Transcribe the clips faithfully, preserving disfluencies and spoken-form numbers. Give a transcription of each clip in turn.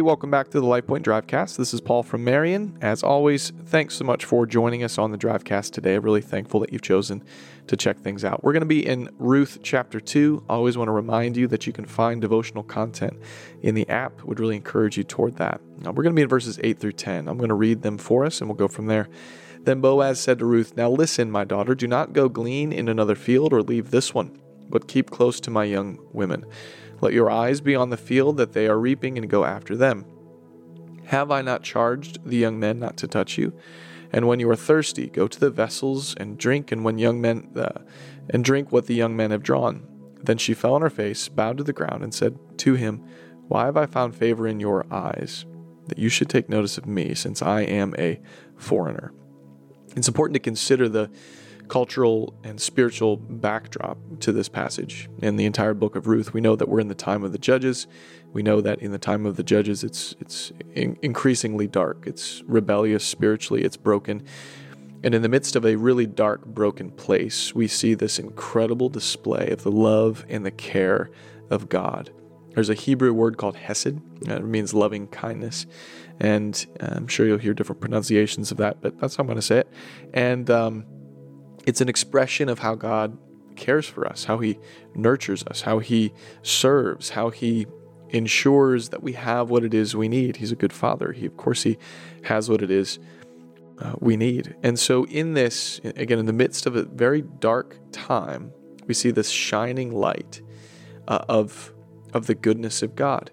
welcome back to the LifePoint Drivecast. This is Paul from Marion. As always, thanks so much for joining us on the Drivecast today. I'm really thankful that you've chosen to check things out. We're going to be in Ruth chapter two. I always want to remind you that you can find devotional content in the app. Would really encourage you toward that. Now, we're going to be in verses eight through ten. I'm going to read them for us, and we'll go from there. Then Boaz said to Ruth, "Now listen, my daughter, do not go glean in another field or leave this one, but keep close to my young women. Let your eyes be on the field that they are reaping and go after them. Have I not charged the young men not to touch you? And when you are thirsty, go to the vessels and drink, and when young men uh, and drink what the young men have drawn." Then she fell on her face, bowed to the ground, and said to him, "Why have I found favor in your eyes, that you should take notice of me, since I am a foreigner?" It's important to consider the cultural and spiritual backdrop to this passage and the entire book of Ruth. We know that we're in the time of the Judges. We know that in the time of the Judges, it's it's in- increasingly dark. It's rebellious spiritually. It's broken. And in the midst of a really dark, broken place, we see this incredible display of the love and the care of God. There's a Hebrew word called hesed. It means loving kindness. And I'm sure you'll hear different pronunciations of that, but that's how I'm going to say it. And um, it's an expression of how God cares for us, how he nurtures us, how he serves, how he ensures that we have what it is we need. He's a good father. He, of course, he has what it is uh, we need. And so in this, again, in the midst of a very dark time, we see this shining light uh, of, of the goodness of God.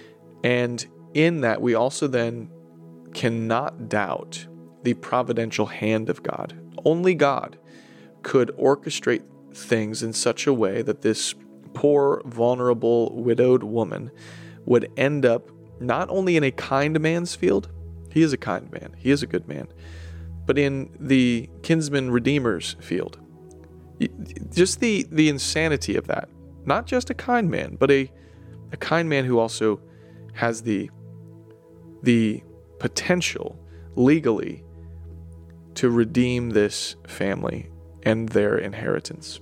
And in that, we also then cannot doubt the providential hand of God. Only God could orchestrate things in such a way that this poor, vulnerable, widowed woman would end up not only in a kind man's field, he is a kind man, he is a good man, but in the kinsman redeemer's field. Just the, the insanity of that. Not just a kind man, but a, a kind man who also has the, the potential legally to redeem this family and their inheritance.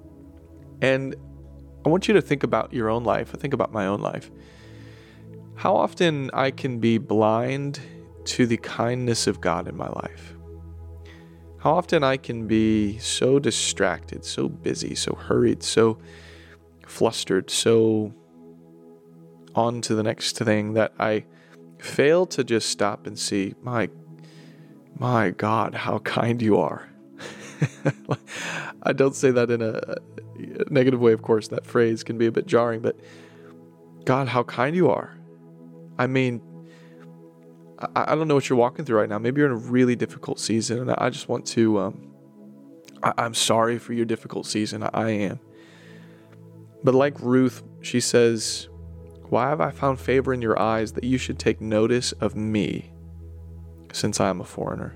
And I want you to think about your own life. I think about my own life. How often I can be blind to the kindness of God in my life. How often I can be so distracted, so busy, so hurried, so flustered, so on to the next thing that I fail to just stop and see, my, my God, how kind you are. I don't say that in a negative way, of course. That phrase can be a bit jarring, but God, how kind you are. I mean, I, I don't know what you're walking through right now. Maybe you're in a really difficult season, and I just want to, um, I, I'm sorry for your difficult season. I, I am. But like Ruth, she says, "Why have I found favor in your eyes that you should take notice of me, since I am a foreigner?"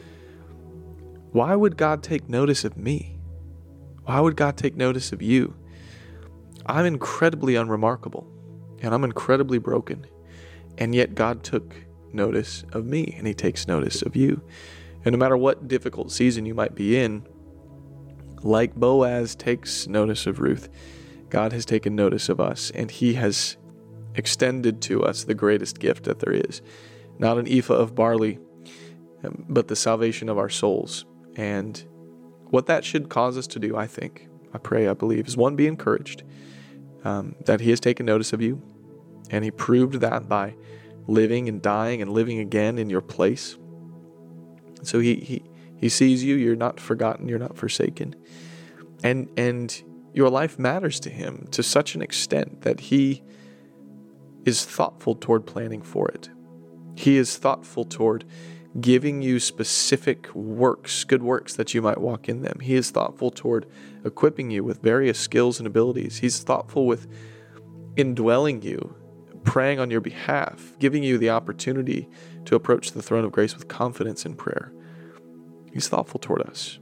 Why would God take notice of me? Why would God take notice of you? I'm incredibly unremarkable, and I'm incredibly broken, and yet God took notice of me, and he takes notice of you. And no matter what difficult season you might be in, like Boaz takes notice of Ruth, God has taken notice of us, and he has extended to us the greatest gift that there is. Not an ephah of barley, but the salvation of our souls. And what that should cause us to do, I think, I pray, I believe, is one, be encouraged um, that he has taken notice of you. And he proved that by living and dying and living again in your place. So he he, he sees you. You're not forgotten. You're not forsaken. And, and your life matters to him to such an extent that he is thoughtful toward planning for it. He is thoughtful toward giving you specific works, good works that you might walk in them. He is thoughtful toward equipping you with various skills and abilities. He's thoughtful with indwelling you, praying on your behalf, giving you the opportunity to approach the throne of grace with confidence in prayer. He's thoughtful toward us.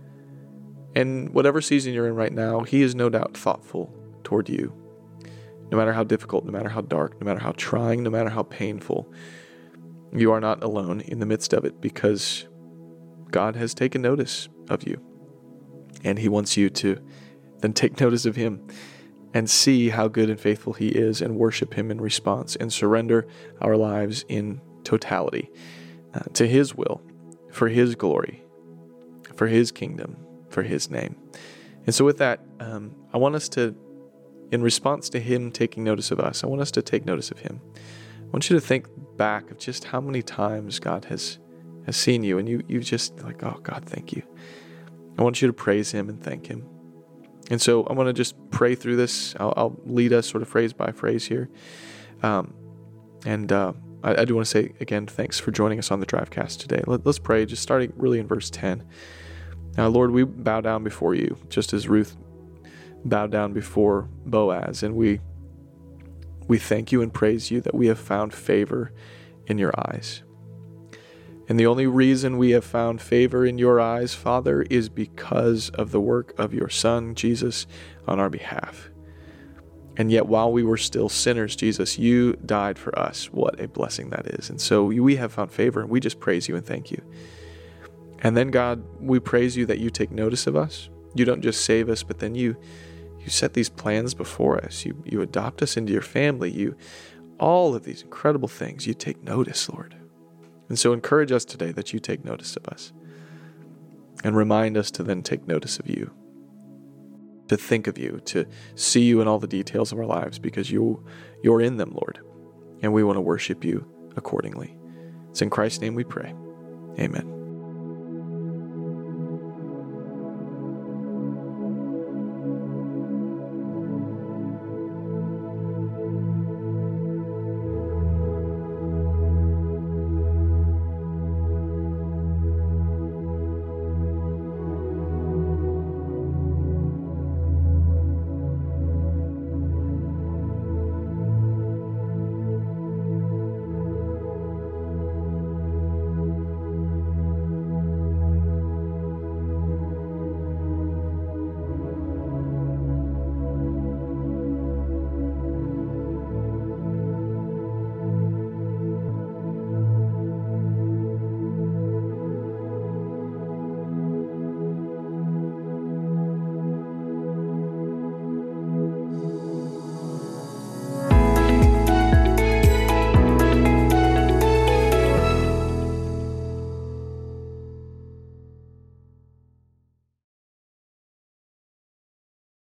And whatever season you're in right now, he is no doubt thoughtful toward you. No matter how difficult, no matter how dark, no matter how trying, no matter how painful, you are not alone in the midst of it, because God has taken notice of you, and he wants you to then take notice of him and see how good and faithful he is and worship him in response and surrender our lives in totality uh, to his will, for his glory, for his kingdom, for his name. And so with that, um, I want us to, in response to him taking notice of us, I want us to take notice of him. I want you to think back of just how many times God has, has seen you, and you, you just like, oh God, thank you. I want you to praise him and thank him. And so I want to just pray through this. I'll, I'll lead us sort of phrase by phrase here. Um, and uh, I, I do want to say, again, thanks for joining us on the Drivecast today. Let, let's pray, just starting really in verse ten. Uh, Lord, we bow down before you, just as Ruth bowed down before Boaz. And we we thank you and praise you that we have found favor in your eyes. And the only reason we have found favor in your eyes, Father, is because of the work of your Son, Jesus, on our behalf. And yet while we were still sinners, Jesus, you died for us. What a blessing that is. And so we have found favor, and we just praise you and thank you. And then, God, we praise you that you take notice of us. You don't just save us, but then you you set these plans before us. You, you adopt us into your family. You, all of these incredible things, you take notice, Lord. And so encourage us today that you take notice of us, and remind us to then take notice of you, to think of you, to see you in all the details of our lives, because you, you're in them, Lord, and we want to worship you accordingly. It's in Christ's name we pray. Amen.